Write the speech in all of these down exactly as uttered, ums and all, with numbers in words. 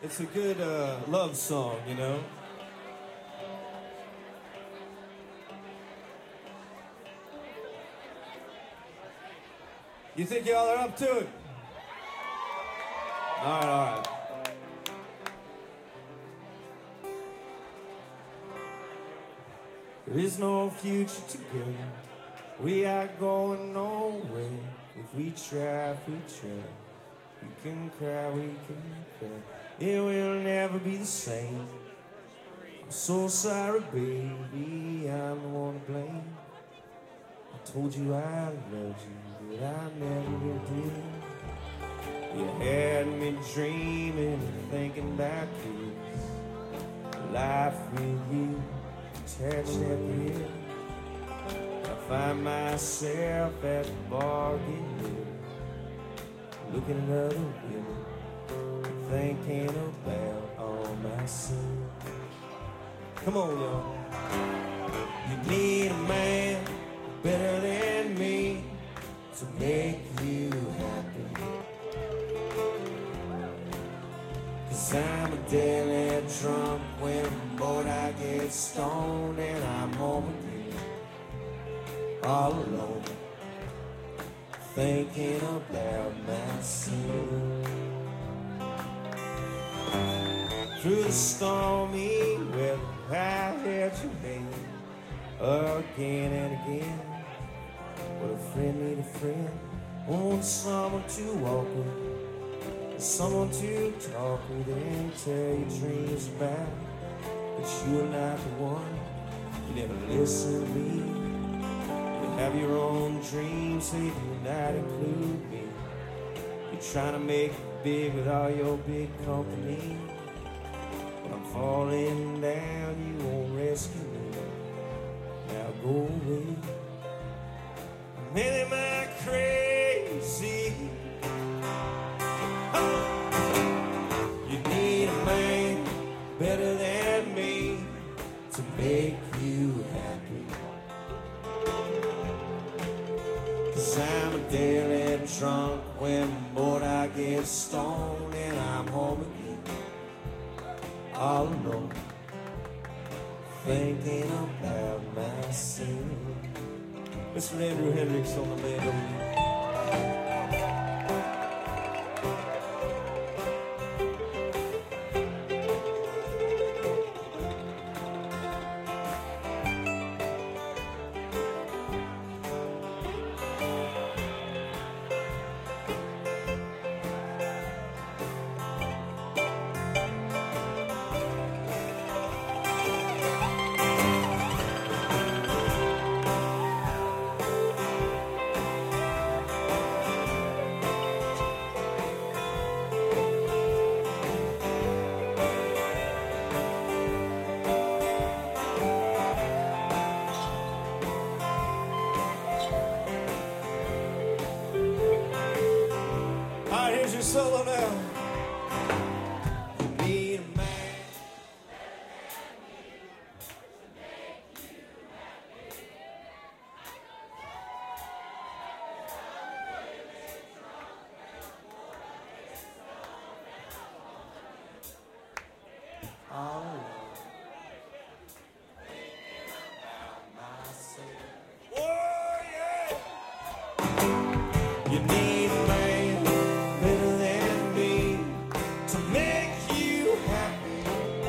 It's a good uh, love song, you know? You think y'all are up to it? All right, all right. There is no future together. We are going nowhere. If we try, if we try, we can cry, we can cry. It will never be the same. I'm so sorry, baby, I'm the one to blame. I told you I loved you, but I never did. You had me dreaming, thinking about this life with you, attached at the hip. I find myself at the bar getting lit, looking at other women, thinking about all my sins. Come on, y'all. You need a man better than me to make you happy. Cause I'm a daily drunk when bored I get stoned and I'm home again, all alone, thinking about my sin. Through the stormy weather I held your hand again and again. But a friend need a friend, want someone to walk with, someone to talk with and tell your dreams about. But you're not the one, you never listen to me. You have your own dreams, so you do not include me. You're trying to make it big with all your big company. But I'm falling down, you won't rescue me. Now go away. Man, am I crazy? You need a man better than me to make you happy. Cause I'm a daily drunk when bored I get stoned and I'm home again, all alone, thinking about my sin. Mister Andrew Hendricks on the mandolin. Solo now. You need a man. Oh. Oh yeah. You need a man better than me to make you happy.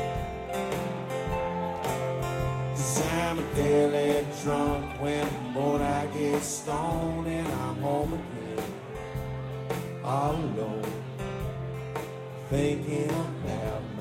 Cause I'm a daily drunk when I'm bored I get stoned and I'm home again, all alone, thinking about